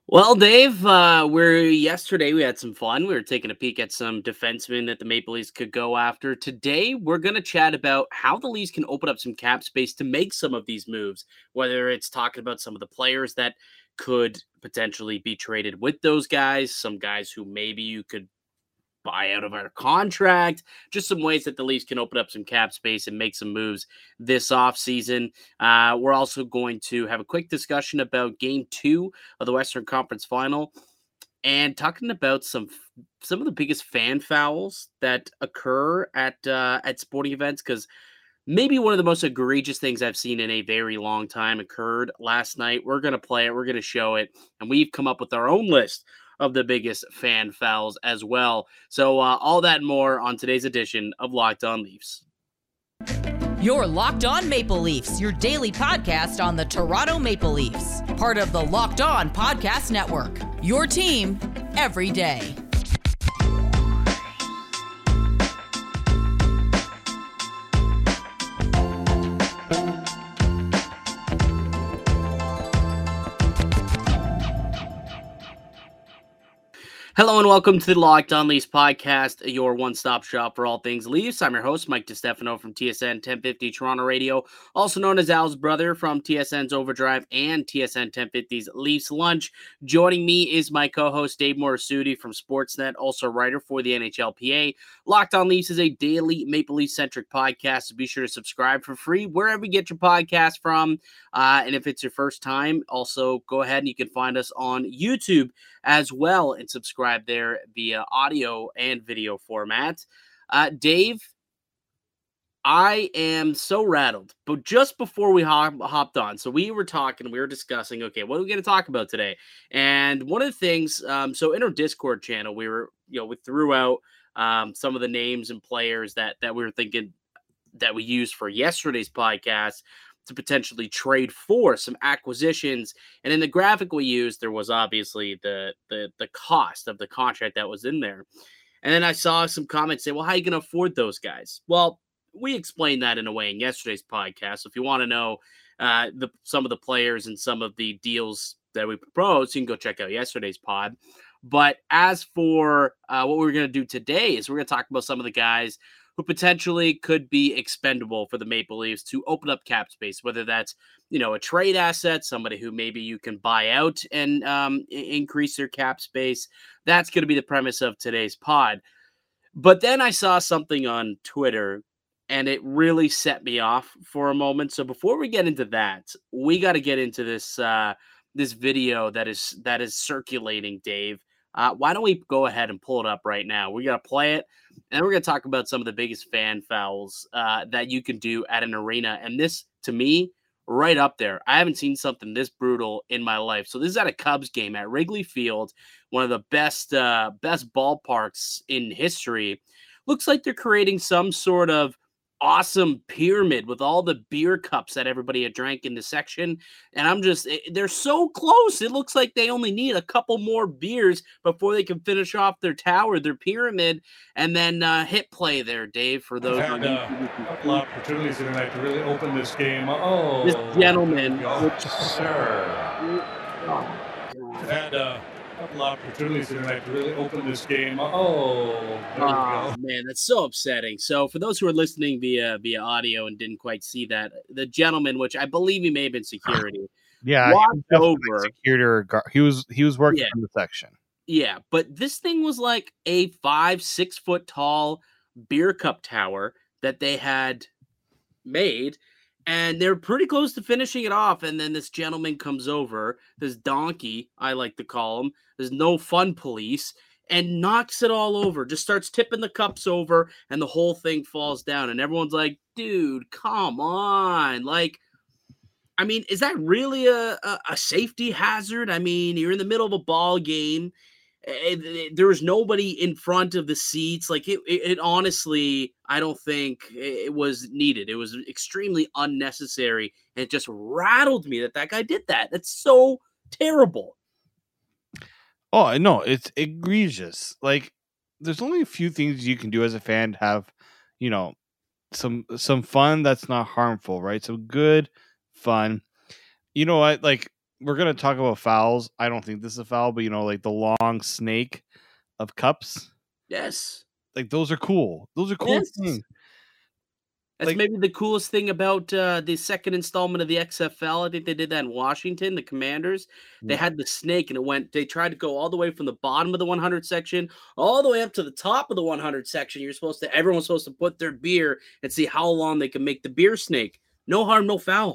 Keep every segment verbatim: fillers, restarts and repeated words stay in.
Well, Dave, uh, we're yesterday we had some fun. We were taking a peek at some defensemen that the Maple Leafs could go after. Today, we're going to chat about how the Leafs can open up some cap space to make some of these moves. Whether it's talking about some of the players that could potentially be traded with those guys, some guys who maybe you could buy out of our contract, just some ways that the Leafs can open up some cap space and make some moves this offseason. Uh, we're also going to have a quick discussion about game two of the Western Conference Final and talking about some some of the biggest fan fouls that occur at uh, at sporting events, because maybe one of the most egregious things I've seen in a very long time occurred last night. We're going to play it, we're going to show it, and we've come up with our own list of the biggest fan fouls as well. So, uh, all that and more on today's edition of Locked On Leafs. You're Locked On Maple Leafs, your daily podcast on the Toronto Maple Leafs, part of the Locked On Podcast Network, your team every day. Hello and welcome to the Locked On Leafs podcast, your one-stop shop for all things Leafs. I'm your host, Mike DiStefano from T S N ten fifty Toronto Radio, also known as Al's brother from T S N's Overdrive and T S N ten fifty's Leafs Lunch. Joining me is my co-host, Dave Morassutti from Sportsnet, also a writer for the N H L P A. Locked On Leafs is a daily Maple Leaf-centric podcast, so be sure to subscribe for free wherever you get your podcast from. Uh, and if it's your first time, also go ahead and you can find us on YouTube as well and subscribe there via audio and video format. Uh, Dave, I am so rattled, but just before we hop, hopped on, so we were talking, we were discussing, okay, what are we going to talk about today? And one of the things, um, so in our Discord channel, we were, you know, we threw out um, some of the names and players that that we were thinking that we used for yesterday's podcast to potentially trade for some acquisitions. And in the graphic we used, there was obviously the the the cost of the contract that was in there. And then I saw some comments say, well, how are you going to afford those guys? Well, we explained that in a way in yesterday's podcast. So if you want to know uh, the some of the players and some of the deals that we proposed, you can go check out yesterday's pod. But as for uh, what we're going to do today is we're going to talk about some of the guys who potentially could be expendable for the Maple Leafs to open up cap space, whether that's, you know, a trade asset, somebody who maybe you can buy out and um, I- increase their cap space. That's going to be the premise of today's pod. But then I saw something on Twitter and it really set me off for a moment. So before we get into that, we got to get into this uh, this video that is that is circulating, Dave. Uh, why don't we go ahead and pull it up right now? We're going to play it, and we're going to talk about some of the biggest fan fouls uh, that you can do at an arena. And this, to me, right up there. I haven't seen something this brutal in my life. So this is at a Cubs game at Wrigley Field, one of the best uh, best ballparks in history. Looks like they're creating some sort of awesome pyramid with all the beer cups that everybody had drank in the section. And I'm just, they're so close. It looks like they only need a couple more beers before they can finish off their tower, their pyramid, and then uh, hit play there, Dave, for those. I've had uh, a couple opportunities tonight to really open this game. Oh, this gentleman, which, sir. Oh, I've had uh, a couple opportunities tonight to really open this game. Oh, there oh we go. man, that's so upsetting. So for those who are listening via via audio and didn't quite see that, the gentleman, which I believe he may have been security, yeah, walked he was over. Security or gar- he was he was working Yeah. in the section. Yeah, but this thing was like a five, six foot tall beer cup tower that they had made, and they're pretty close to finishing it off. And then this gentleman comes over, this donkey, I like to call him, there's no fun police, and knocks it all over, just starts tipping the cups over, and the whole thing falls down. And everyone's like, dude, come on. Like, I mean, is that really a, a, a safety hazard? I mean, you're in the middle of a ball game. It, it, there was nobody in front of the seats. Like it, it, it honestly, I don't think it was needed. It was extremely unnecessary, and it just rattled me that that guy did that. That's so terrible. Oh no, it's egregious. Like, there's only a few things you can do as a fan to have, you know, some some fun that's not harmful, right? So good fun. You know what? Like, we're gonna talk about fouls. I don't think this is a foul, but you know, like the long snake of cups. Yes. Like those are cool. Those are cool Yes. things. That's Like- maybe the coolest thing about uh, the second installment of the X F L. I think they did that in Washington, the Commanders. They Yeah. had the snake, and it went, they tried to go all the way from the bottom of the one hundred section, all the way up to the top of the one hundred section. You're supposed to, everyone's supposed to put their beer and see how long they can make the beer snake. No harm, no foul.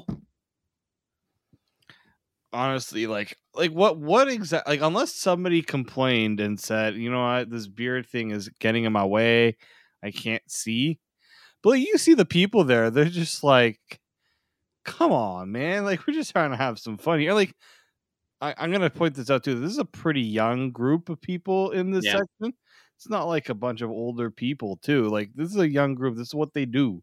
Honestly, like like what what exactly, like unless somebody complained and said, you know what, this beard thing is getting in my way, I can't see. But like, you see the people there, they're just like, come on, man, like we're just trying to have some fun here. Like I, I'm gonna point this out too. This is a pretty young group of people in this Yeah. section. It's not like a bunch of older people too. Like this is a young group. This is what they do.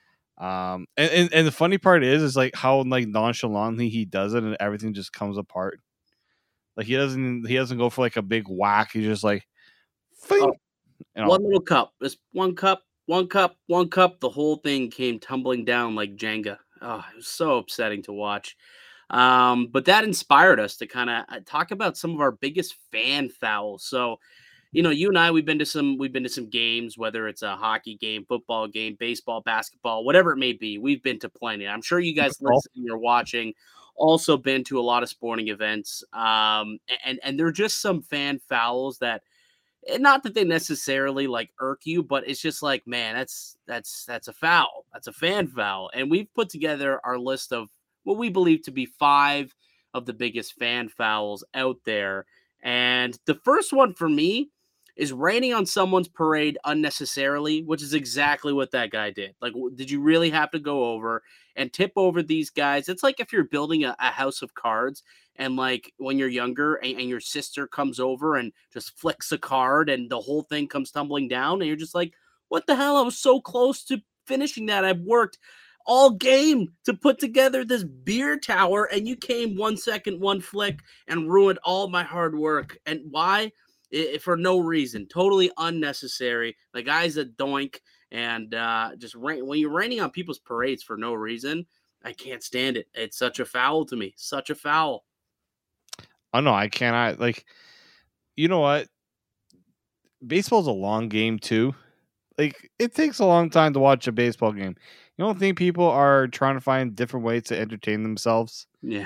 Um, and, and, and the funny part is, is like how like nonchalantly he does it, and everything just comes apart. Like he doesn't, he doesn't go for like a big whack. He's just like, Fing! Oh, You know, One little cup, just one cup, one cup, one cup. The whole thing came tumbling down like Jenga. Oh, it was so upsetting to watch. Um, but that inspired us to kind of talk about some of our biggest fan fouls. So, you know, you and I, we've been to some, we've been to some games, whether it's a hockey game, football game, baseball, basketball, whatever it may be. We've been to plenty. I'm sure you guys Football. listening or watching also been to a lot of sporting events. Um, and and there are just some fan fouls that, and not that they necessarily like irk you, but it's just like, man, that's that's that's a foul. That's a fan foul. And we've put together our list of what we believe to be five of the biggest fan fouls out there. And the first one for me is raining on someone's parade unnecessarily, which is exactly what that guy did. Like, w- did you really have to go over and tip over these guys? It's like if you're building a, a house of cards and like when you're younger and, and your sister comes over and just flicks a card and the whole thing comes tumbling down and you're just like, what the hell? I was so close to finishing that. I've worked all game to put together this beer tower and you came one second, one flick and ruined all my hard work. And why? I, for no reason, totally unnecessary. The guy's a doink, and uh, just rain, when you're raining on people's parades for no reason, I can't stand it. It's such a foul to me, such a foul. I know I cannot. Like, you know what? Baseball's a long game too. Like it takes a long time to watch a baseball game. You don't think people are trying to find different ways to entertain themselves? Yeah,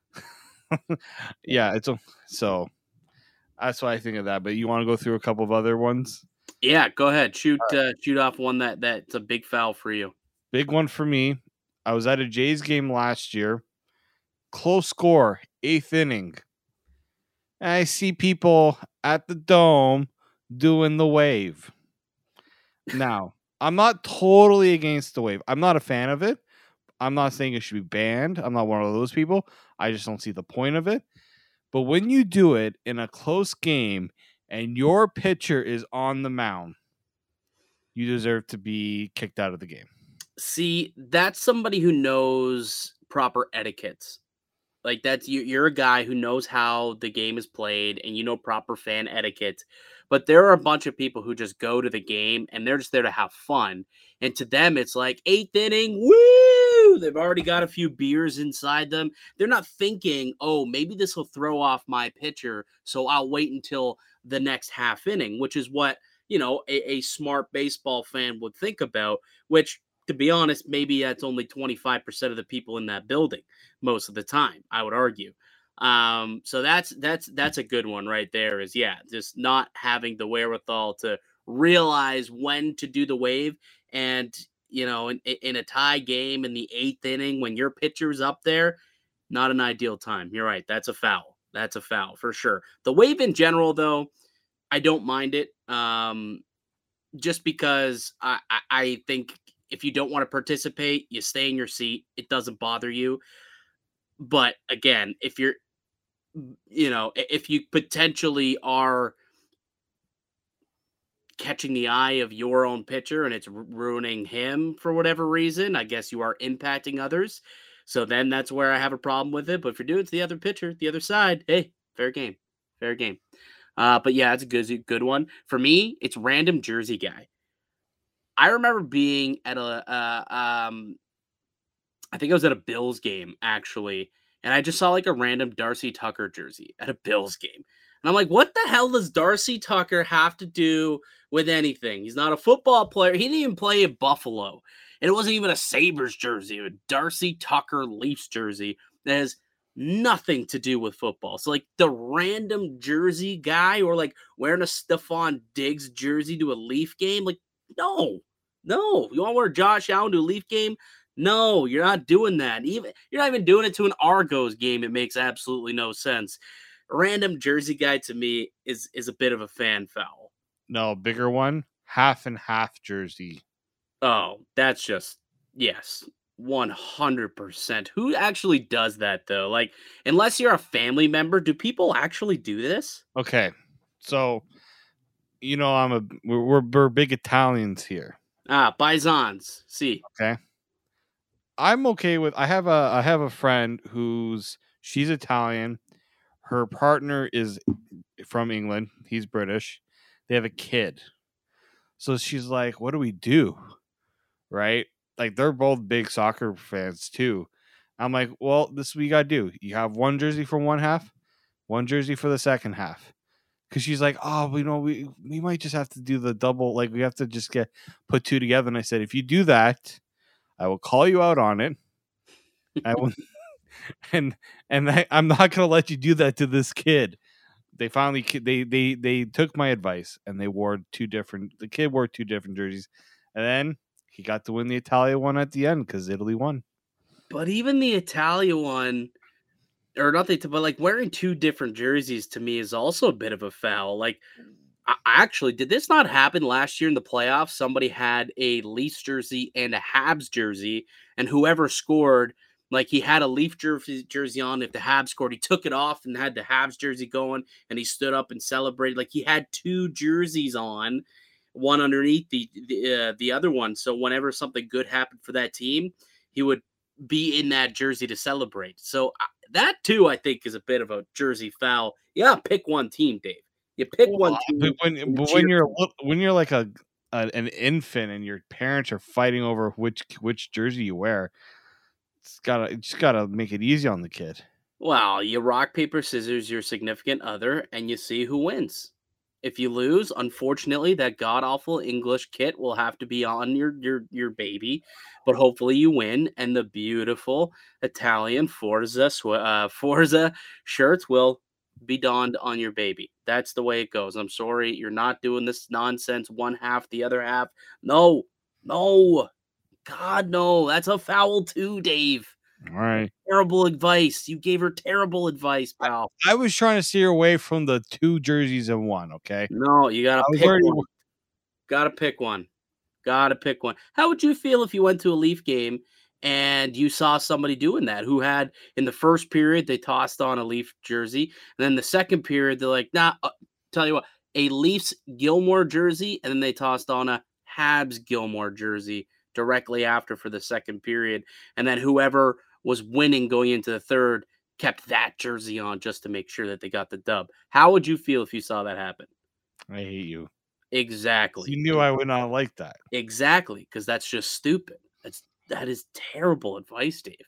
Yeah, it's a, so that's why I think of that. But you want to go through a couple of other ones? yeah. Go ahead, shoot, uh, shoot off one that that's a big foul for you. Big one for me. I was at a Jays game last year. Close score, eighth inning. And I see people at the dome doing the wave. Now, I'm not totally against the wave. I'm not a fan of it. I'm not saying it should be banned. I'm not one of those people. I just don't see the point of it. But when you do it in a close game and your pitcher is on the mound, you deserve to be kicked out of the game. See, that's somebody who knows proper etiquettes. Like that's you. You're a guy who knows how the game is played, and you know proper fan etiquette. But there are a bunch of people who just go to the game and they're just there to have fun. And to them, it's like eighth inning, woo! They've already got a few beers inside them. They're not thinking, oh, maybe this will throw off my pitcher, so I'll wait until the next half inning, which is what you know a, a smart baseball fan would think about. Which, to be honest, maybe that's only twenty-five percent of the people in that building most of the time, I would argue. Um, so that's that's that's a good one right there. Is yeah, just not having the wherewithal to realize when to do the wave, and you know, in, in a tie game in the eighth inning when your pitcher's up there, not an ideal time. You're right. That's a foul. That's a foul for sure. The wave in general, though, I don't mind it. Um, just because I, I, I think if you don't want to participate, you stay in your seat. It doesn't bother you. But again, if you're, you know, if you potentially are catching the eye of your own pitcher and it's ruining him for whatever reason, I guess you are impacting others. So then that's where I have a problem with it. But if you're doing it to the other pitcher, the other side, hey, fair game, fair game. Uh, but yeah, it's a good, good one. For me, it's random jersey guy. I remember being at a, uh, um, I think I was at a Bills game actually, and I just saw like a random Darcy Tucker jersey at a Bills game. And I'm like, what the hell does Darcy Tucker have to do with anything? He's not a football player. He didn't even play at Buffalo. And it wasn't even a Sabres jersey, a Darcy Tucker Leafs jersey that has nothing to do with football. So like the random jersey guy or like wearing a Stephon Diggs jersey to a Leaf game, like no, no. You want to wear Josh Allen to a Leaf game? No, you're not doing that. Even you're not even doing it to an Argos game. It makes absolutely no sense. A random jersey guy to me is is a bit of a fan foul. No, bigger one, half and half jersey. Oh, that's just yes. one hundred percent. Who actually does that, though? Like, unless you're a family member, do people actually do this? Okay. So, you know, I'm a we're, we're, we're big Italians here. Ah, paisans. See. Okay. I'm okay with I have a I have a friend who's she's Italian. Her partner is from England. He's British. They have a kid. So she's like, what do we do? Right? Like, they're both big soccer fans, too. I'm like, well, this is what you got to do. You have one jersey for one half, one jersey for the second half. Because she's like, oh, you know, we, we might just have to do the double. Like, we have to just get put two together. And I said, if you do that, I will call you out on it. I will, and and I, I'm not going to let you do that to this kid. They finally, they, they, they took my advice, and they wore two different, the kid wore two different jerseys. And then he got to win the Italia one at the end because Italy won. But even the Italia one, or nothing, but like wearing two different jerseys to me is also a bit of a foul. Like, I, actually, did this not happen last year in the playoffs? Somebody had a Leafs jersey and a Habs jersey, and whoever scored, like he had a Leaf jersey, jersey on. If the Habs scored, he took it off and had the Habs jersey going, and he stood up and celebrated. Like he had two jerseys on, one underneath the the, uh, the other one. So whenever something good happened for that team, he would be in that jersey to celebrate. So uh, that too, I think, is a bit of a jersey foul. Yeah, pick one team, Dave. You pick well, one team. But when, but when you're when you're like a, a an infant and your parents are fighting over which which jersey you wear, it's gotta you just gotta make it easy on the kid. Well, you rock paper scissors your significant other, and you see who wins. If you lose, unfortunately, that god-awful English kit will have to be on your, your, your baby, but hopefully you win, and the beautiful Italian Forza, uh, Forza shirts will be donned on your baby. That's the way it goes. I'm sorry, you're not doing this nonsense, one half, the other half. No, no, God, no, that's a foul too, Dave. All right. Terrible advice. You gave her terrible advice, pal. I, I was trying to steer away from the two jerseys in one, okay? No, you gotta pick already... one. Gotta pick one. Gotta pick one. How would you feel if you went to a Leaf game and you saw somebody doing that who had, in the first period, they tossed on a Leaf jersey, and then the second period, they're like, nah, uh, tell you what, a Leafs Gilmore jersey, and then they tossed on a Habs Gilmore jersey directly after for the second period, and then whoever was winning going into the third kept that jersey on just to make sure that they got the dub. How would you feel if you saw that happen? I hate you. Exactly. You knew I would not like that. Exactly, because that's just stupid. That's that is terrible advice, Dave.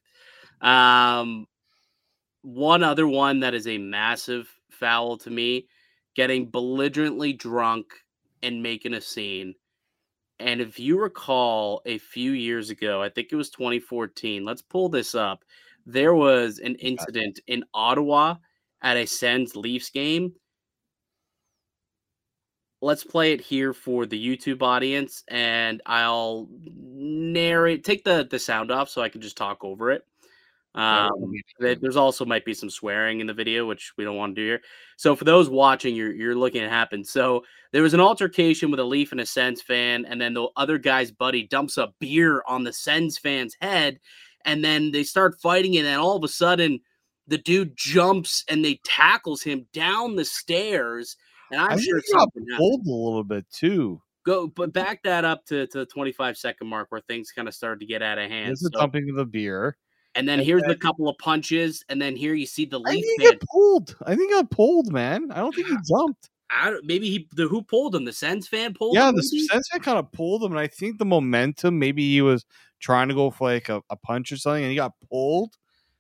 Um, one other one that is a massive foul to me, getting belligerently drunk and making a scene. And if you recall, a few years ago, I think it was twenty fourteen, let's pull this up. There was an incident in Ottawa at a Sens Leafs game. Let's play it here for the YouTube audience, and I'll narrate, take the, the sound off so I can just talk over it. Um, there's also might be some swearing in the video, which we don't want to do here. So for those watching, you're you're looking at happen. So there was an altercation with a Leaf and a Sens fan, and then the other guy's buddy dumps a beer on the Sens fan's head, and then they start fighting, and then all of a sudden the dude jumps and they tackles him down the stairs. And I'm I sure got something pulled a little bit too. Go, but back that up to, to the twenty-five second mark where things kind of started to get out of hand. There's the so, dumping of the beer. And then and here's then, the couple of punches, and then here you see the I Leaf think fan. he got pulled. I think he got pulled, man. I don't think he jumped. I don't, maybe he the who pulled him? The Sens fan pulled yeah, him? Yeah, the Sens fan kind of pulled him, and I think the momentum, maybe he was trying to go for like a, a punch or something, and he got pulled.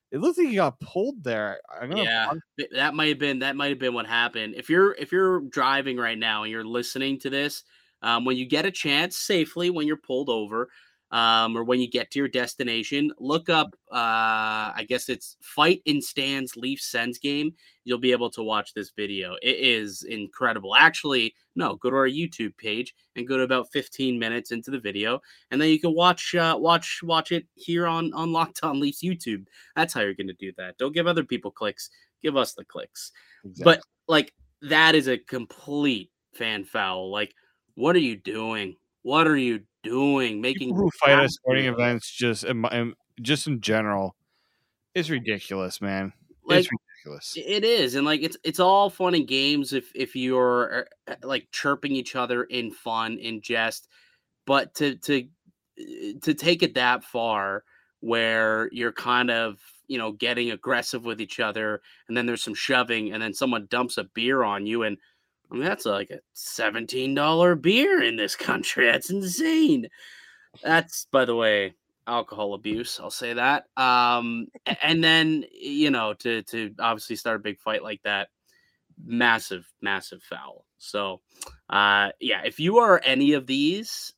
It looks like he got pulled there. I'm gonna Yeah, th- that might have been that might have been what happened. If you're if you're driving right now and you're listening to this, um, when you get a chance safely when you're pulled over, um, or when you get to your destination, look up. Uh, I guess it's Fight in Stands Leaf Sens game. You'll be able to watch this video. It is incredible. Actually, no, go to our YouTube page and go to about fifteen minutes into the video, and then you can watch uh, watch watch it here on on Locked On Leafs YouTube. That's how you're going to do that. Don't give other people clicks. Give us the clicks. Exactly. But like that is a complete fan foul. Like, what are you doing? What are you doing? Making People who fight at sporting events, just in, in, just in general, is ridiculous, man. like it's ridiculous. It is, and like it's it's all fun and games if if you're uh, like chirping each other in fun, in jest, but to to to take it that far where you're kind of, you know, getting aggressive with each other, and then there's some shoving, and then someone dumps a beer on you, and I mean that's like a seventeen dollar beer in this country. That's insane. That's, by the way, alcohol abuse. I'll say that. Um, a- and then, you know, to to obviously start a big fight like that, massive, massive foul. So, uh, yeah, if you are any of these,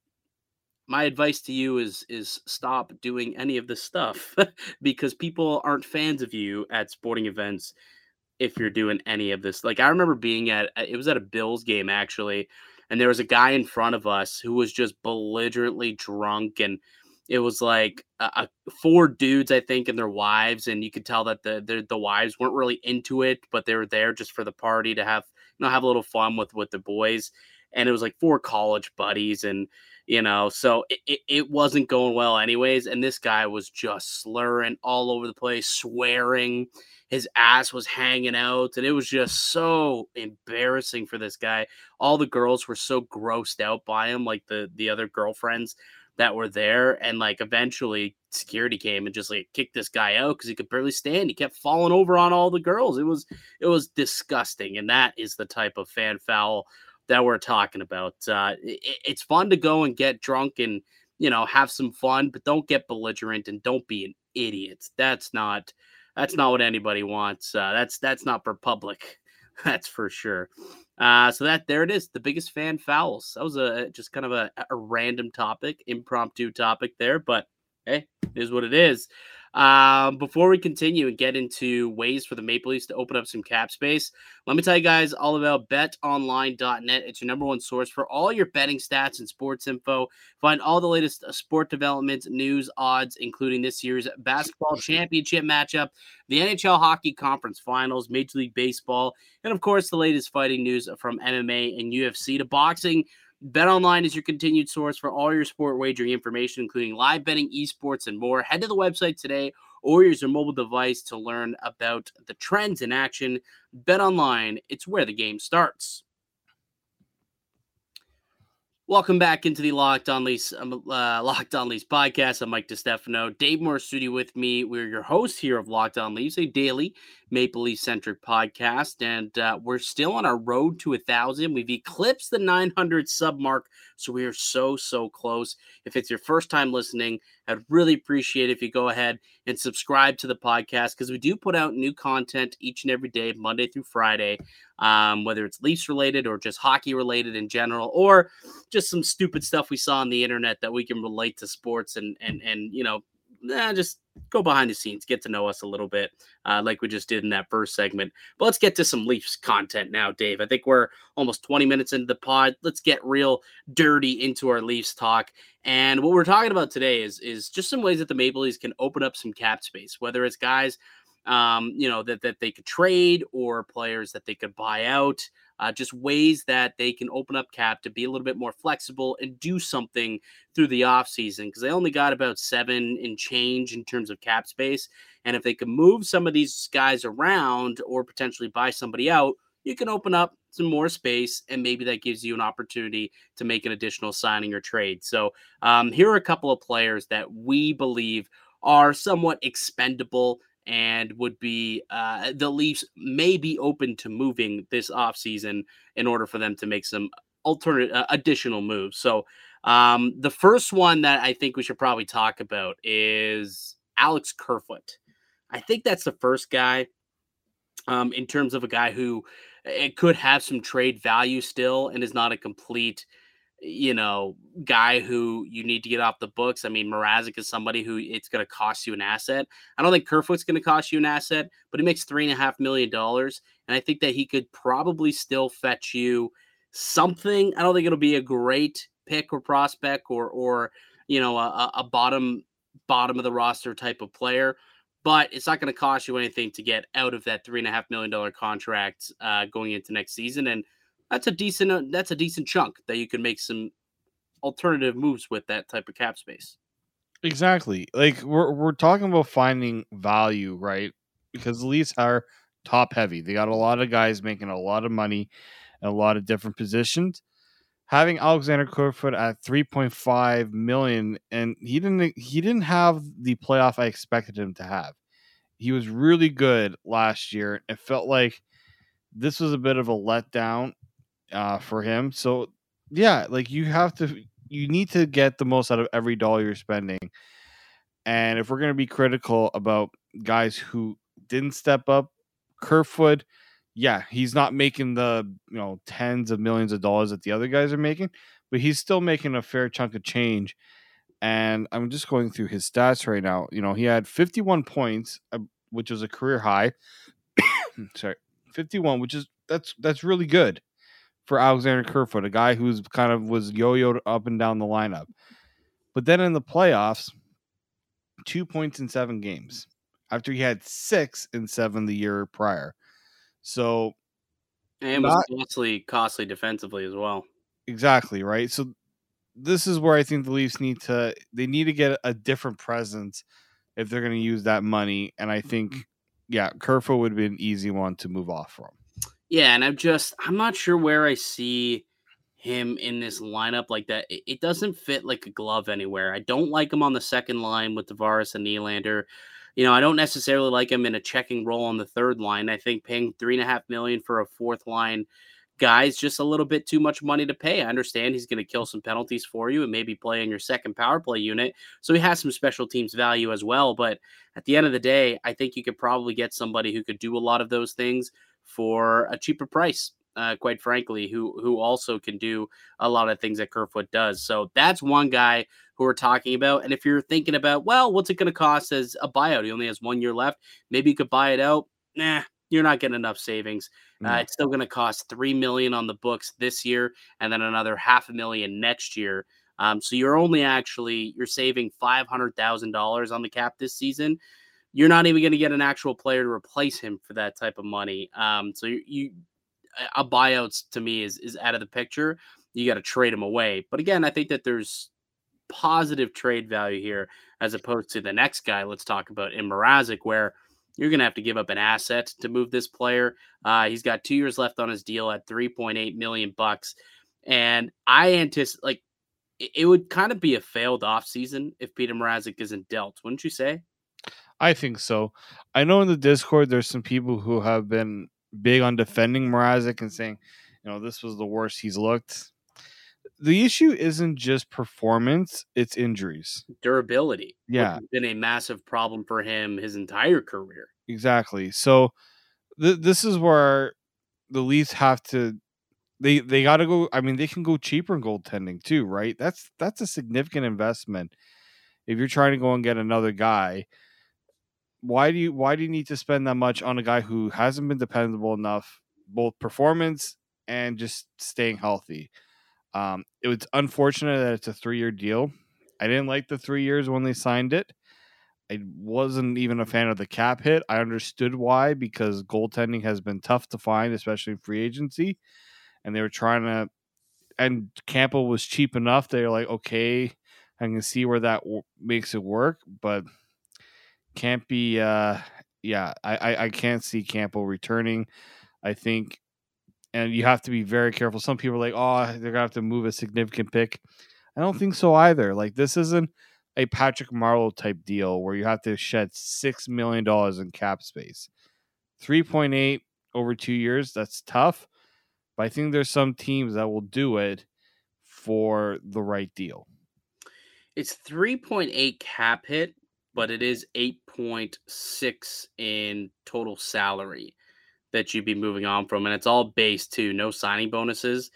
my advice to you is is stop doing any of this stuff because people aren't fans of you at sporting events if you're doing any of this. Like I remember being at it was at a Bills game actually, and there was a guy in front of us who was just belligerently drunk, and it was like a, a four dudes I think and their wives, and you could tell that the, the the wives weren't really into it, but they were there just for the party to have, you know, have a little fun with with the boys. And it was like four college buddies, and you know, so it, it, it wasn't going well anyways. And this guy was just slurring all over the place, swearing. His ass was hanging out, and it was just so embarrassing for this guy. All the girls were so grossed out by him, like the the other girlfriends that were there. And like eventually security came and just like kicked this guy out because he could barely stand. He kept falling over on all the girls. It was it was disgusting. And that is the type of fan foul that we're talking about. Uh, it, it's fun to go and get drunk and, you know, have some fun, but don't get belligerent and don't be an idiot. That's not that's not what anybody wants. Uh, that's that's not for public. That's for sure. Uh, so that there it is, the biggest fan fouls. That was a just kind of a, a random topic, impromptu topic there, but hey, it is what it is. Um, before we continue and get into ways for the Maple Leafs to open up some cap space, let me tell you guys all about bet online dot net. It's your number one source for all your betting stats and sports info. Find all the latest sport developments, news, odds, including this year's basketball championship matchup, the N H L Hockey Conference Finals, Major League Baseball, and of course the latest fighting news from M M A and U F C to boxing. BetOnline is your continued source for all your sport wagering information, including live betting, esports, and more. Head to the website today or use your mobile device to learn about the trends in action. BetOnline, it's where the game starts. Welcome back into the Locked On Leafs, um, uh, Locked On Leafs podcast. I'm Mike DiStefano. Dave Moore studio with me. We're your hosts here of Locked On Leafs, a daily Maple Leaf centric podcast, and uh, we're still on our road to a thousand. We've eclipsed the nine hundred sub mark, so we are so so close. If it's your first time listening, I'd really appreciate it if you go ahead and subscribe to the podcast because we do put out new content each and every day, Monday through Friday. Um, whether it's Leafs related or just hockey related in general, or just some stupid stuff we saw on the internet that we can relate to sports and, and, and, you know, eh, just go behind the scenes, get to know us a little bit, uh, like we just did in that first segment. But let's get to some Leafs content now, Dave. I think we're almost twenty minutes into the pod. Let's get real dirty into our Leafs talk. And what we're talking about today is, is just some ways that the Maple Leafs can open up some cap space, whether it's guys Um, you know, that, that they could trade or players that they could buy out, uh, just ways that they can open up cap to be a little bit more flexible and do something through the offseason because they only got about seven and change in terms of cap space. And if they can move some of these guys around or potentially buy somebody out, you can open up some more space and maybe that gives you an opportunity to make an additional signing or trade. So um, here are a couple of players that we believe are somewhat expendable and would be uh, the Leafs may be open to moving this offseason in order for them to make some alternate uh, additional moves. So um, the first one that I think we should probably talk about is Alex Kerfoot. I think that's the first guy um, in terms of a guy who it could have some trade value still and is not a complete, you know, guy who you need to get off the books. I mean, Mrazek is somebody who it's going to cost you an asset. I don't think Kerfoot's going to cost you an asset, but he makes three and a half million dollars, and I think that he could probably still fetch you something. I don't think it'll be a great pick or prospect or or you know a, a bottom bottom of the roster type of player, but it's not going to cost you anything to get out of that three and a half million dollar contract uh, going into next season, and that's a decent uh, that's a decent chunk that you can make some alternative moves with that type of cap space. Exactly. Like we're we're talking about finding value, right? Because the Leafs are top heavy. They got a lot of guys making a lot of money in a lot of different positions. Having Alexander Kerfoot at three point five million, and he didn't he didn't have the playoff I expected him to have. He was really good last year. It felt like this was a bit of a letdown uh, for him. So yeah, like you have to you need to get the most out of every dollar you're spending. And if we're going to be critical about guys who didn't step up, Kerfoot, yeah, he's not making the, you know, tens of millions of dollars that the other guys are making, but he's still making a fair chunk of change. And I'm just going through his stats right now. You know, he had fifty-one points, uh, which was a career high. Sorry, fifty-one, which is that's that's really good for Alexander Kerfoot, a guy who's kind of was yo-yoed up and down the lineup. But then in the playoffs, two points in seven games after he had six in seven the year prior. So, and was not, costly, costly defensively as well. Exactly, right? So this is where I think the Leafs need to they need to get a different presence if they're going to use that money. And I think, yeah, Kerfoot would be an easy one to move off from. Yeah, and I'm just I'm not sure where I see him in this lineup like that. It, it doesn't fit like a glove anywhere. I don't like him on the second line with Tavares and Nylander. You know, I don't necessarily like him in a checking role on the third line. I think paying three and a half million for a fourth line guy is just a little bit too much money to pay. I understand he's going to kill some penalties for you and maybe play in your second power play unit. So he has some special teams value as well. But at the end of the day, I think you could probably get somebody who could do a lot of those things for a cheaper price. Uh, quite frankly, who who also can do a lot of things that Kerfoot does. So that's one guy who we're talking about. And if you're thinking about, well, what's it going to cost as a buyout? He only has one year left. Maybe you could buy it out. Nah, you're not getting enough savings. Uh, mm. It's still going to cost three million dollars on the books this year, and then another half a million next year. Um, so you're only actually you're saving five hundred thousand dollars on the cap this season. You're not even going to get an actual player to replace him for that type of money. Um, so you. you a buyout to me is, is out of the picture. You got to trade him away. But again, I think that there's positive trade value here as opposed to the next guy let's talk about in Mrazek, where you're going to have to give up an asset to move this player. Uh, he's got two years left on his deal at three point eight million bucks. And I anticipate like it, it would kind of be a failed offseason if Peter Mrazek isn't dealt. Wouldn't you say? I think so. I know in the Discord, there's some people who have been big on defending Mrazek and saying, you know, this was the worst he's looked. The issue isn't just performance, it's injuries. Durability. Yeah. Which has been a massive problem for him his entire career. Exactly. So th- this is where the Leafs have to they they got to go. I mean, they can go cheaper in goaltending too, right? That's that's a significant investment. If you're trying to go and get another guy, Why do you why do you need to spend that much on a guy who hasn't been dependable enough, both performance and just staying healthy? Um, it was unfortunate that it's a three-year deal. I didn't like the three years when they signed it. I wasn't even a fan of the cap hit. I understood why, because goaltending has been tough to find, especially in free agency. And they were trying to, and Campbell was cheap enough. They're like, okay, I can see where that w- makes it work, but can't be, uh, yeah, I, I, I can't see Campbell returning. I think, and you have to be very careful. Some people are like, oh, they're going to have to move a significant pick. I don't think so either. Like, this isn't a Patrick Marleau type deal where you have to shed six million dollars in cap space. three point eight over two years, that's tough. But I think there's some teams that will do it for the right deal. It's three point eight cap hit. but it is eight point six in total salary that you'd be moving on from, and it's all base too, no signing bonuses.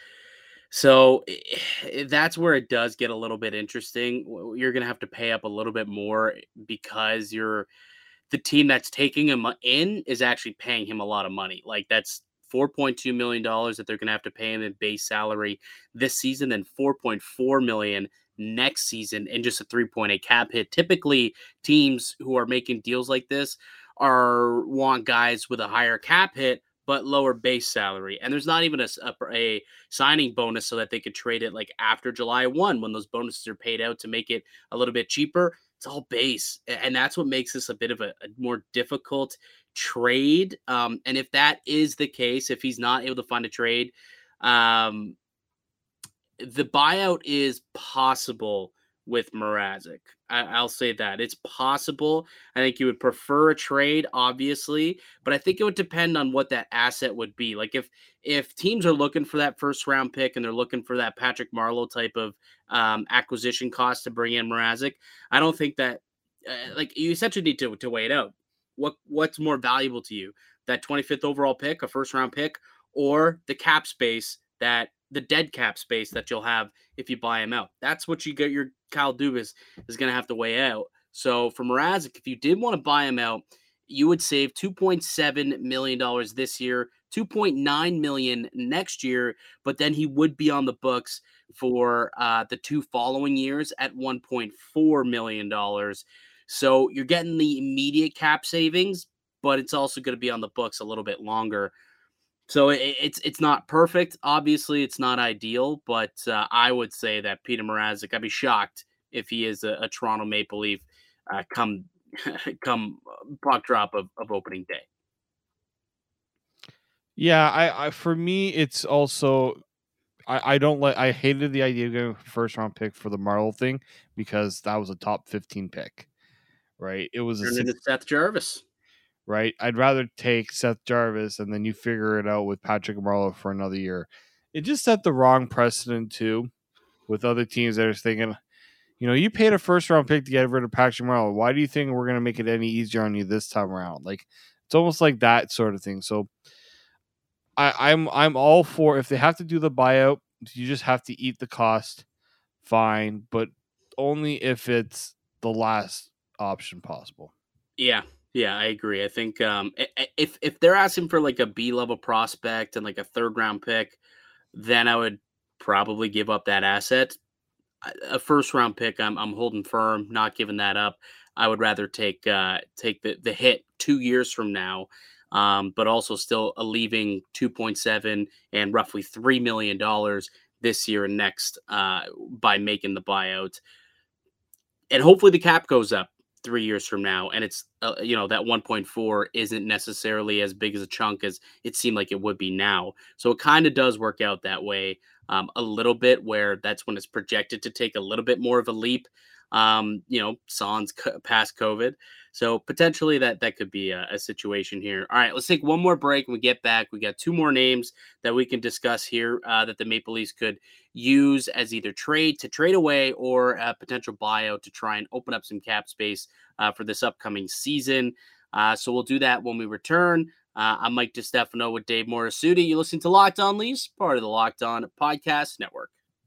So eh, that's where it does get a little bit interesting. W- You're going to have to pay up a little bit more because you're the team that's taking him in is actually paying him a lot of money. Like that's four point two million dollars that they're going to have to pay him in base salary this season, and four point four million next season, and just a three point eight cap hit. Typically, teams who are making deals like this are want guys with a higher cap hit but lower base salary, and there's not even a, a, a signing bonus so that they could trade it like after July first when those bonuses are paid out to make it a little bit cheaper. It's all base, and that's what makes this a bit of a, a more difficult trade. Um, and if that is the case, if he's not able to find a trade, um, the buyout is possible with Mrazek. I, I'll say that it's possible. I think you would prefer a trade, obviously, but I think it would depend on what that asset would be. Like if if teams are looking for that first round pick and they're looking for that Patrick Marleau type of um, acquisition cost to bring in Mrazek, I don't think that uh, like you essentially need to to weigh it out. What what's more valuable to you, that twenty-fifth overall pick, a first round pick, or the cap space that the dead cap space that you'll have if you buy him out? That's what you get. Your Kyle Dubas is going to have to weigh out. So for Mrazek, if you did want to buy him out, you would save two point seven million dollars this year, two point nine million dollars next year, but then he would be on the books for uh, the two following years at one point four million dollars. So you're getting the immediate cap savings, but it's also going to be on the books a little bit longer. So it, it's it's not perfect. Obviously, it's not ideal, but uh, I would say that Peter Mrazek, I'd be shocked if he is a, a Toronto Maple Leaf uh, come come puck drop of, of opening day. Yeah, I, I for me, it's also I, I don't like I hated the idea of going first round pick for the Marleau thing because that was a top fifteen pick, right? It was a Turn into Seth Jarvis. right? I'd rather take Seth Jarvis and then you figure it out with Patrick Marleau for another year. It just set the wrong precedent too with other teams that are thinking, you know, you paid a first round pick to get rid of Patrick Marleau. Why do you think we're going to make it any easier on you this time around? Like it's almost like that sort of thing. So I, I'm I'm all for if they have to do the buyout, you just have to eat the cost, fine, but only if it's the last option possible. Yeah, yeah, I agree. I think um, if if they're asking for like a B level prospect and like a third round pick, then I would probably give up that asset. A first round pick, I'm I'm holding firm, not giving that up. I would rather take uh, take the, the hit two years from now, um, but also still uh, leaving two point seven and roughly three million dollars this year and next uh, by making the buyout, and hopefully the cap goes up three years from now, and it's uh, you know that one point four isn't necessarily as big as a chunk as it seemed like it would be now. So it kind of does work out that way. Um, a little bit where that's when it's projected to take a little bit more of a leap, um, you know, sans co- past COVID. So potentially that that could be a, a situation here. All right, let's take one more break and we get back. We got two more names that we can discuss here uh, that the Maple Leafs could use as either trade to trade away or a potential buyout to try and open up some cap space uh, for this upcoming season. Uh, so we'll do that when we return. Uh, I'm Mike DiStefano with Dave Morisuti. You listen to Locked On Leafs, part of the Locked On Podcast Network.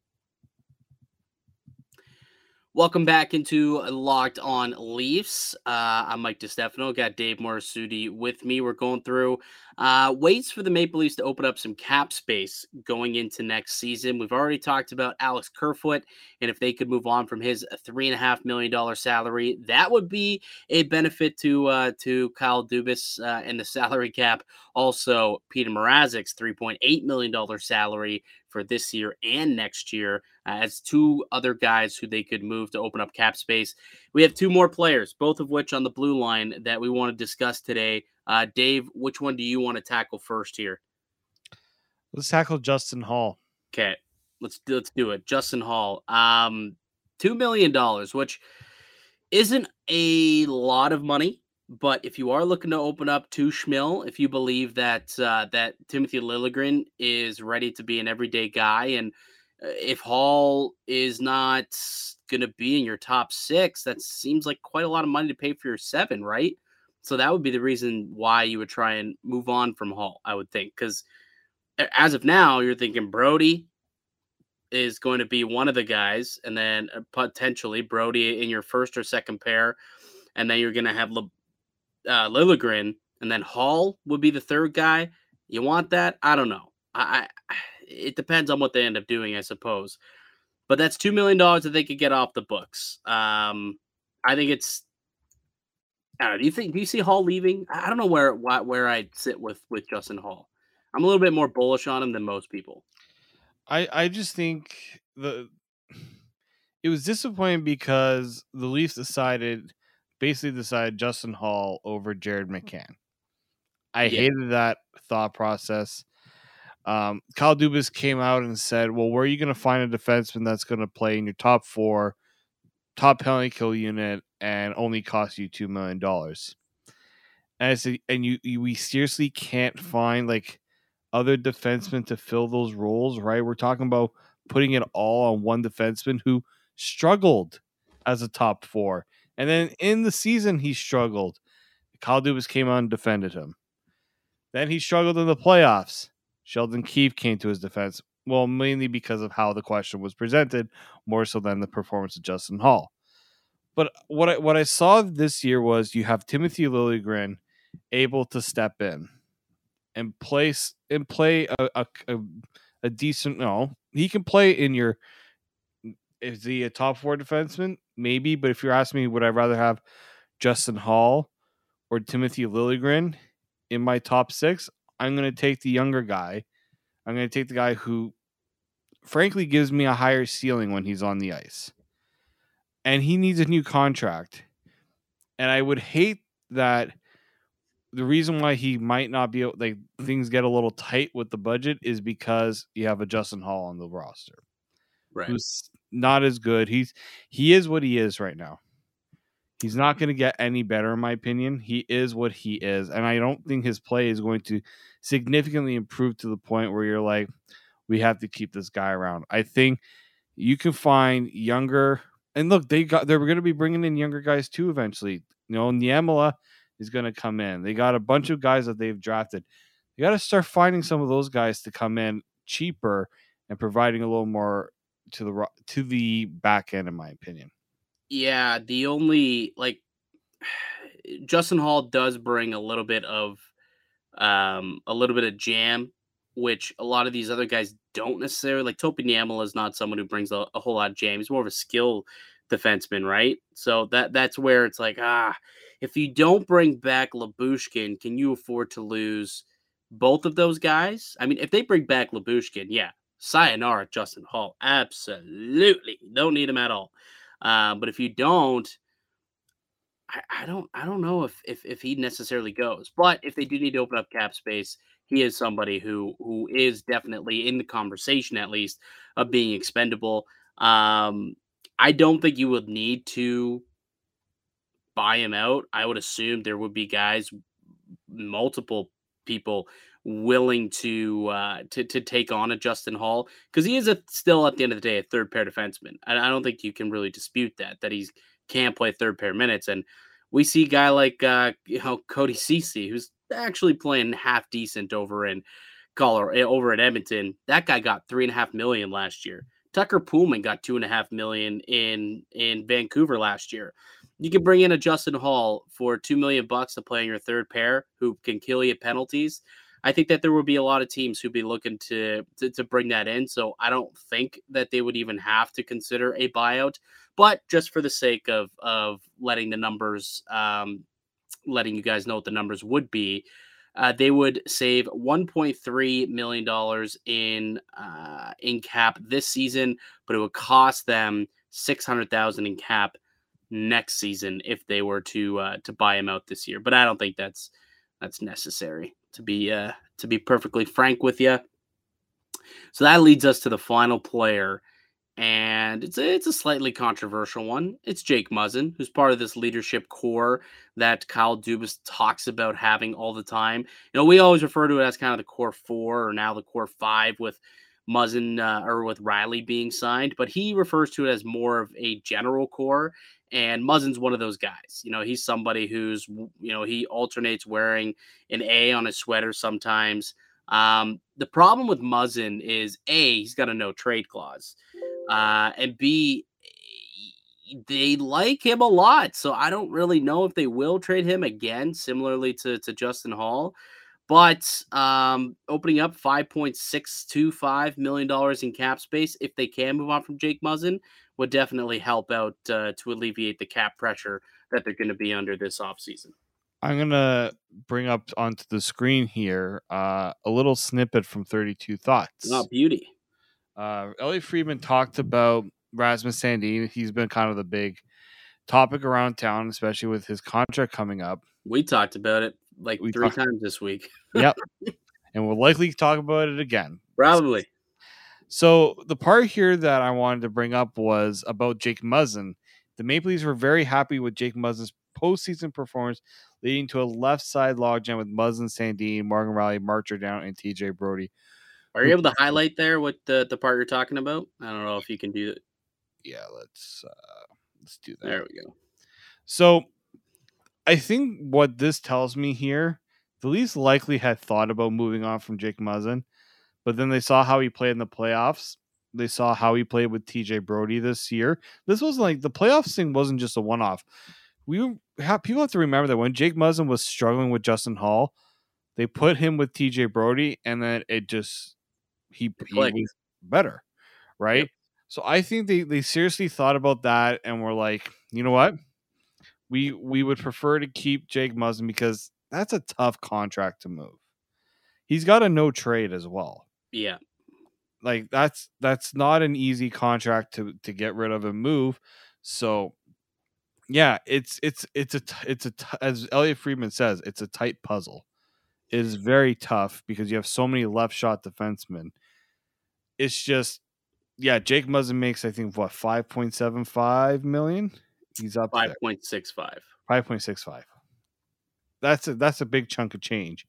Welcome back into Locked On Leafs. Uh, I'm Mike DiStefano. Got Dave Morisuti with me. We're going through uh, ways for the Maple Leafs to open up some cap space going into next season. We've already talked about Alex Kerfoot, and if they could move on from his three and a half million dollar salary, that would be a benefit to uh, to Kyle Dubas uh, and the salary cap. Also, Peter Mrazek's three point eight million dollar salary for this year and next year uh, as two other guys who they could move to open up cap space. We have two more players, both of which on the blue line that we want to discuss today. Uh, Dave, which one do you want to tackle first here? Let's tackle Justin Holl. Okay, let's let's do it. Justin Holl, um, two million dollars, which isn't a lot of money. But if you are looking to open up to Schmill, if you believe that uh, that Timothy Liljegren is ready to be an everyday guy and if Hall is not going to be in your top six, that seems like quite a lot of money to pay for your seven, right? So that would be the reason why you would try and move on from Hall, I would think, because as of now, you're thinking Brody is going to be one of the guys, and then potentially Brody in your first or second pair, and then you're going to have Le- uh, Liljegren, and then Hall would be the third guy. You want that? I don't know. I, I it depends on what they end up doing, I suppose. But that's two million dollars that they could get off the books. Um, I think it's. I don't know, do you think? Do you see Hall leaving? I don't know where where I'd sit with with Justin Hall. I'm a little bit more bullish on him than most people. I I just think the it was disappointing because the Leafs decided basically decided Justin Hall over Jared McCann. I Yeah. hated that thought process. Um, Kyle Dubas came out and said, "Well, where are you going to find a defenseman that's going to play in your top four, top penalty kill unit, and only cost you two million dollars?" And I said, "And you, you, we seriously can't find like other defensemen to fill those roles, right? We're talking about putting it all on one defenseman who struggled as a top four, and then in the season he struggled. Kyle Dubas came out and defended him. Then he struggled in the playoffs. Sheldon Keefe came to his defense, well, mainly because of how the question was presented, more so than the performance of Justin Hall. But what I, what I saw this year was you have Timothy Liljegren able to step in and place and play a, a, a, a decent. No, he can play in your. Is he a top four defenseman? Maybe, but if you're asking me, would I rather have Justin Hall or Timothy Liljegren in my top six? I'm going to take the younger guy. I'm going to take the guy who, frankly, gives me a higher ceiling when he's on the ice. And he needs a new contract. And I would hate that the reason why he might not be able, like things get a little tight with the budget is because you have a Justin Hall on the roster. Right. Who's not as good. He's he is what he is right now. He's not going to get any better, in my opinion. He is what he is. And I don't think his play is going to significantly improve to the point where you're like, we have to keep this guy around. I think you can find younger. And look, they got they're going to be bringing in younger guys too eventually. You know, Niemela is going to come in. They got a bunch of guys that they've drafted. You got to start finding some of those guys to come in cheaper and providing a little more to the to the back end, in my opinion. Yeah, the only like Justin Hall does bring a little bit of um a little bit of jam, which a lot of these other guys don't necessarily. Like Topi Niemela is not someone who brings a, a whole lot of jam. He's more of a skill defenseman, right? So that that's where it's like, ah, if you don't bring back Lyubushkin, can you afford to lose both of those guys? I mean, if they bring back Lyubushkin, yeah, sayonara, Justin Hall, absolutely don't need him at all. Uh, but if you don't, I, I don't I don't know if, if if he necessarily goes. But if they do need to open up cap space, he is somebody who who is definitely in the conversation, at least, of being expendable. Um, I don't think you would need to buy him out. I would assume there would be guys, multiple people willing to uh, to to take on a Justin Hall, because he is a, still at the end of the day a third pair defenseman. I, I don't think you can really dispute that that he can play third pair minutes. And we see a guy like uh, you know Cody Ceci, who's actually playing half decent over in Colorado, over at Edmonton. That guy got three and a half million last year. Tucker Poolman got two and a half million in in Vancouver last year. You can bring in a Justin Hall for two million bucks to play in your third pair, who can kill you at penalties. I think that there would be a lot of teams who'd be looking to, to to bring that in. So I don't think that they would even have to consider a buyout. But just for the sake of of letting the numbers, um, letting you guys know what the numbers would be, uh, they would save one point three million dollars in uh, in cap this season, but it would cost them six hundred thousand dollars in cap next season if they were to uh, to buy him out this year. But I don't think that's that's necessary, to be uh, to be perfectly frank with you. So that leads us to the final player, and it's a, it's a slightly controversial one. It's Jake Muzzin, who's part of this leadership core that Kyle Dubas talks about having all the time. You know, we always refer to it as kind of the core four, or now the core five, with Muzzin uh, or with Riley being signed, but he refers to it as more of a general core. And Muzzin's one of those guys. You know, he's somebody who's, you know, he alternates wearing an A on his sweater sometimes. Um, the problem with Muzzin is A, he's got a no trade clause. Uh, and B, they like him a lot. So I don't really know if they will trade him again, similarly to, to Justin Hall. But um, opening up five point six two five million dollars in cap space, if they can move on from Jake Muzzin, would definitely help out uh, to alleviate the cap pressure that they're going to be under this offseason. I'm going to bring up onto the screen here uh, a little snippet from thirty-two Thoughts. Oh, beauty. Uh, Elliot Friedman talked about Rasmus Sandin. He's been kind of the big topic around town, especially with his contract coming up. We talked about it like we three talk- times this week. Yep. And we'll likely talk about it again. Probably. So the part here that I wanted to bring up was about Jake Muzzin. The Maple Leafs were very happy with Jake Muzzin's postseason performance, leading to a left side logjam with Muzzin, Sandin, Morgan Riley, Mark Giordano, and T J Brody. Are you able to highlight there what the, the part you're talking about? I don't know if you can do it. Yeah, let's uh, let's do that. There we go. So I think what this tells me here, the Leafs likely had thought about moving on from Jake Muzzin, but then they saw how he played in the playoffs. They saw how he played with T J Brody this year. This was like the playoffs thing wasn't just a one-off. We have people have to remember that when Jake Muzzin was struggling with Justin Hall, they put him with T J Brody, and then it just he, he was better, right? Yep. So I think they they seriously thought about that and were like, you know what, we we would prefer to keep Jake Muzzin because that's a tough contract to move. He's got a no trade as well. Yeah. Like that's that's not an easy contract to to get rid of and move. So yeah, it's it's it's a it's a as Elliot Friedman says, it's a tight puzzle. It is very tough because you have so many left shot defensemen. It's just yeah, Jake Muzzin makes I think what five point seven five million. He's up five point six five. five point six five. That's a that's a big chunk of change.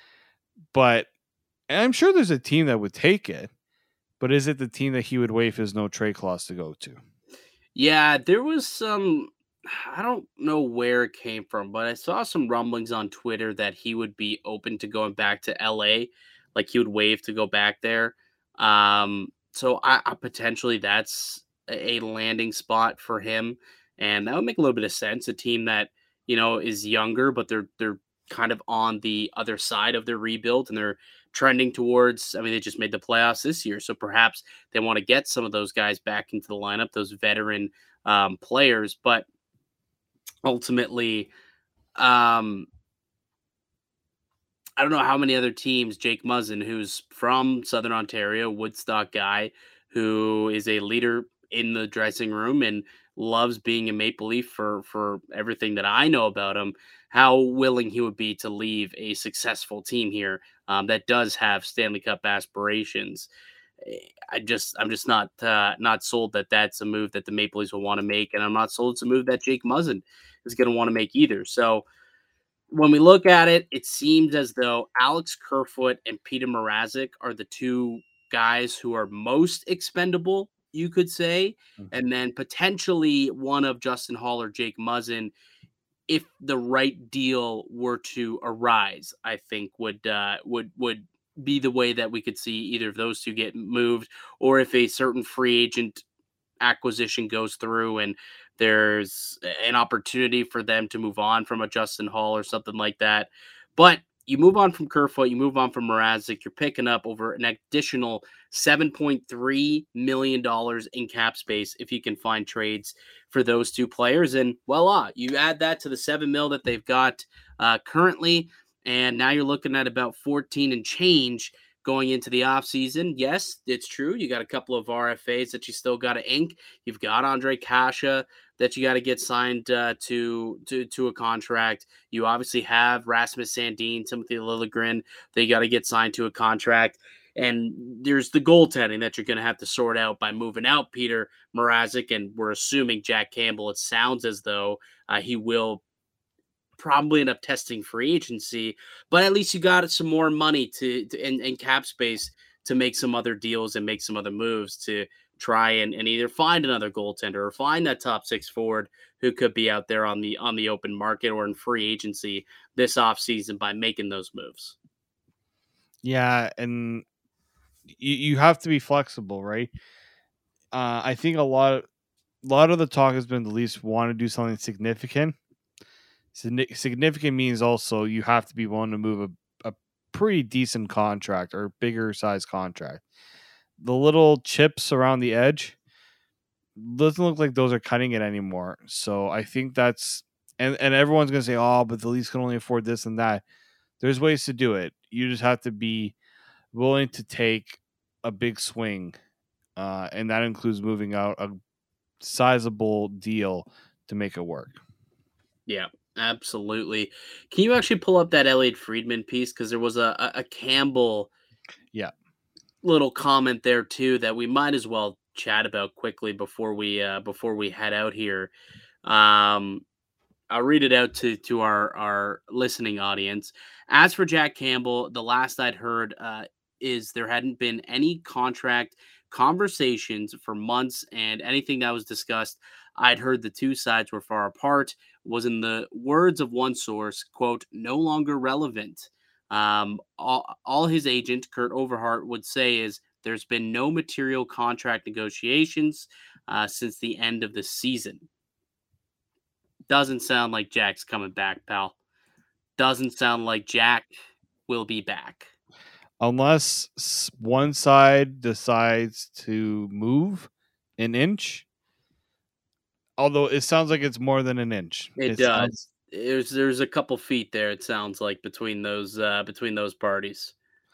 But and I'm sure there's a team that would take it. But is it the team that he would waive his no trade clause to go to? Yeah, there was some, I don't know where it came from, but I saw some rumblings on Twitter that he would be open to going back to L A. Like he would waive to go back there. Um, so I, I potentially that's a landing spot for him. And that would make a little bit of sense. A team that, you know, is younger, but they're they're kind of on the other side of their rebuild and they're trending towards, I mean, they just made the playoffs this year. So perhaps they want to get some of those guys back into the lineup, those veteran um, players. But ultimately, um, I don't know how many other teams, Jake Muzzin, who's from Southern Ontario, Woodstock guy, who is a leader in the dressing room and loves being a Maple Leaf for, for everything that I know about him, how willing he would be to leave a successful team here um, that does have Stanley Cup aspirations. I just, I'm just not, uh, not sold that that's a move that the Maple Leafs will want to make. And I'm not sold it's a move that Jake Muzzin is going to want to make either. So when we look at it, it seems as though Alex Kerfoot and Peter Mrazek are the two guys who are most expendable, you could say, mm-hmm. and then potentially one of Justin Hall or Jake Muzzin, if the right deal were to arise, I think would uh, would would be the way that we could see either of those two get moved, or if a certain free agent acquisition goes through and there's an opportunity for them to move on from a Justin Hall or something like that. But you move on from Kerfoot, you move on from Mrazek, you're picking up over an additional seven point three million dollars in cap space if you can find trades for those two players. And voila, you add that to the seven mil that they've got uh, currently, and now you're looking at about fourteen and change going into the offseason. Yes, it's true. You got a couple of R F As that you still got to ink. You've got Andre Kasha that you got to get signed uh, to, to to a contract. You obviously have Rasmus Sandin, Timothy Liljegren. They got to get signed to a contract. And there's the goaltending that you're going to have to sort out by moving out Peter Mrazek, and we're assuming Jack Campbell. It sounds as though uh, he will probably end up testing free agency, but at least you got some more money to, to and, and cap space to make some other deals and make some other moves to try and, and either find another goaltender or find that top six forward who could be out there on the on the open market or in free agency this offseason by making those moves. Yeah, and you, you have to be flexible, right? Uh, I think a lot of a lot of the talk has been the Leafs want to do something significant. Signi- Significant means also you have to be willing to move a, a pretty decent contract or bigger size contract. The little chips around the edge doesn't look like those are cutting it anymore. So I think that's and, and everyone's gonna say, oh, but the Leafs can only afford this and that. There's ways to do it. You just have to be willing to take a big swing, uh, and that includes moving out a sizable deal to make it work. Yeah, absolutely. Can you actually pull up that Elliot Friedman piece? Because there was a, a, a Campbell Yeah. little comment there too that we might as well chat about quickly before we uh, before we head out here. Um, I'll read it out to to our our listening audience. As for Jack Campbell, the last I'd heard uh, is there hadn't been any contract conversations for months, and anything that was discussed, I'd heard the two sides were far apart. Was in the words of one source, quote, no longer relevant. Um, all, all his agent, Kurt Overhart, would say is there's been no material contract negotiations uh, since the end of the season. Doesn't sound like Jack's coming back, pal. Doesn't sound like Jack will be back. Unless s- one side decides to move an inch. Although it sounds like it's more than an inch. It, It does. sounds- There's there's a couple feet there. It sounds like between those uh, between those parties.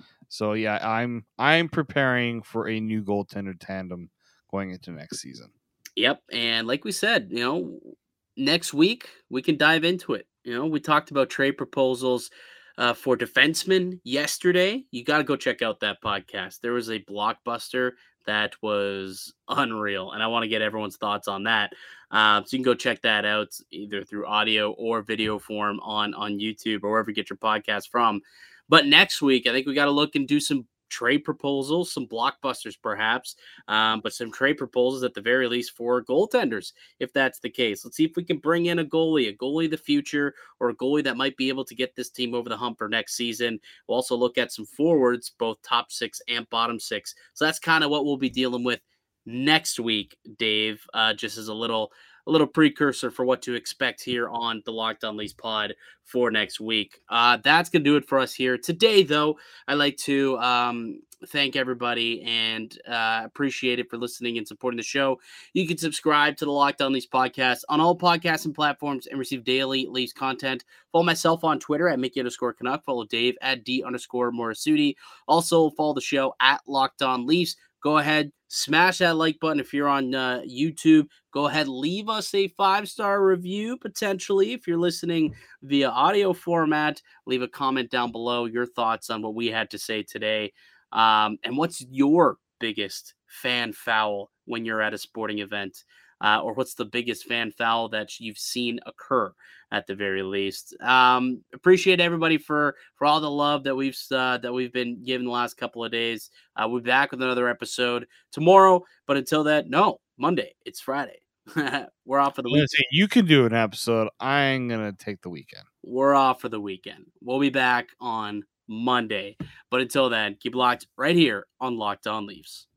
So yeah, I'm I'm preparing for a new goaltender tandem going into next season. Yep, and like we said, you know, next week we can dive into it. You know, we talked about trade proposals uh, for defensemen yesterday. You got to go check out that podcast. There was a blockbuster that was unreal, and I want to get everyone's thoughts on that. Uh, so you can go check that out either through audio or video form on on YouTube or wherever you get your podcast from. But next week, I think we got to look and do some trade proposals, some blockbusters perhaps, um, but some trade proposals at the very least for goaltenders, if that's the case. Let's see if we can bring in a goalie, a goalie of the future, or a goalie that might be able to get this team over the hump for next season. We'll also look at some forwards, both top six and bottom six. So that's kind of what we'll be dealing with next week, Dave, uh, just as a little a little precursor for what to expect here on the Locked On Leafs pod for next week. Uh, that's going to do it for us here. Today, though, I'd like to um, thank everybody and uh, appreciate it for listening and supporting the show. You can subscribe to the Locked On Leafs podcast on all podcasting platforms and receive daily Leafs content. Follow myself on Twitter at Mickey underscore Canuck. Follow Dave at D underscore Morisuti. Also, follow the show at Locked On Leafs. Go ahead, smash that like button if you're on uh, YouTube. Go ahead, leave us a five-star review, potentially. If you're listening via audio format, leave a comment down below, your thoughts on what we had to say today. Um, and what's your biggest fan foul when you're at a sporting event? Uh, or what's the biggest fan foul that you've seen occur at the very least? Um, appreciate everybody for for all the love that we've uh, that we've been given the last couple of days. Uh, we'll be back with another episode tomorrow, but until that, no, Monday. It's Friday. We're off for the weekend. Say, you can do an episode. I'm gonna take the weekend. We're off for the weekend. We'll be back on Monday, but until then, keep locked right here on Locked On Leafs.